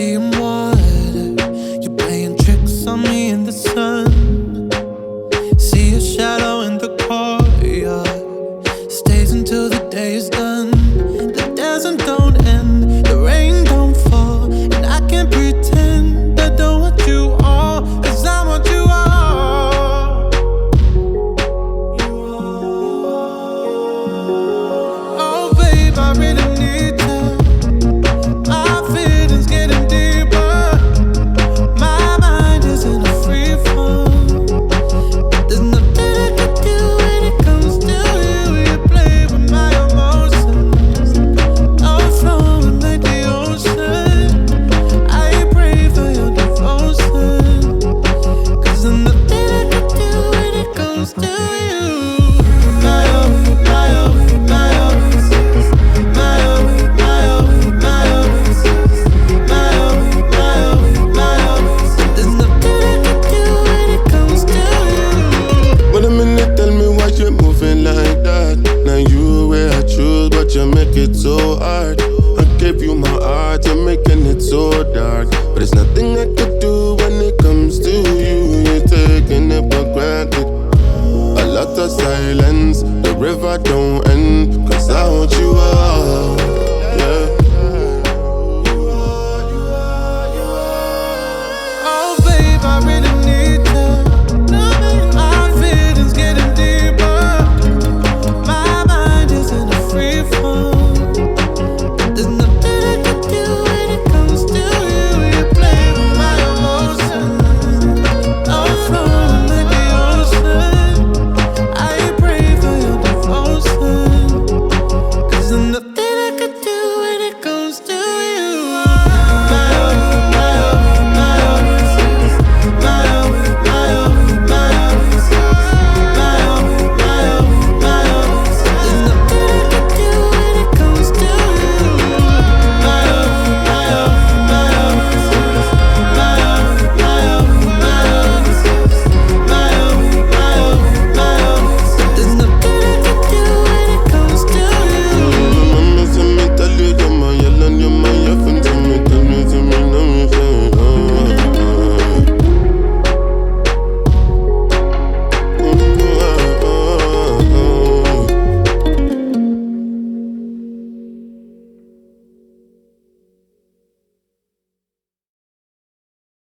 seeing water. You're playing tricks on me in the sun. See a shadow in the courtyard. Stays until the day is done. The desert don't end, the rain don't fall, and I can't pretend I don't want you all, 'cause I want you all. Oh babe, I really need you. My feelings getting deeper. My mind is in a free fall. There's nothing I can do when it comes to you. You play with my emotions. I'm flowing like the ocean. I pray for your devotion, 'cause there's nothing I can do when it comes to you. My oh, my oh, my oh. My oh, my oh, my oh. My oh, my oh, my oh. There's nothing I can do when it comes to you. Wait a minute, tell me why you're moving like that. Now you where I choose, but you make it so hard. I gave you my heart, you're making it so dark. But there's nothing I can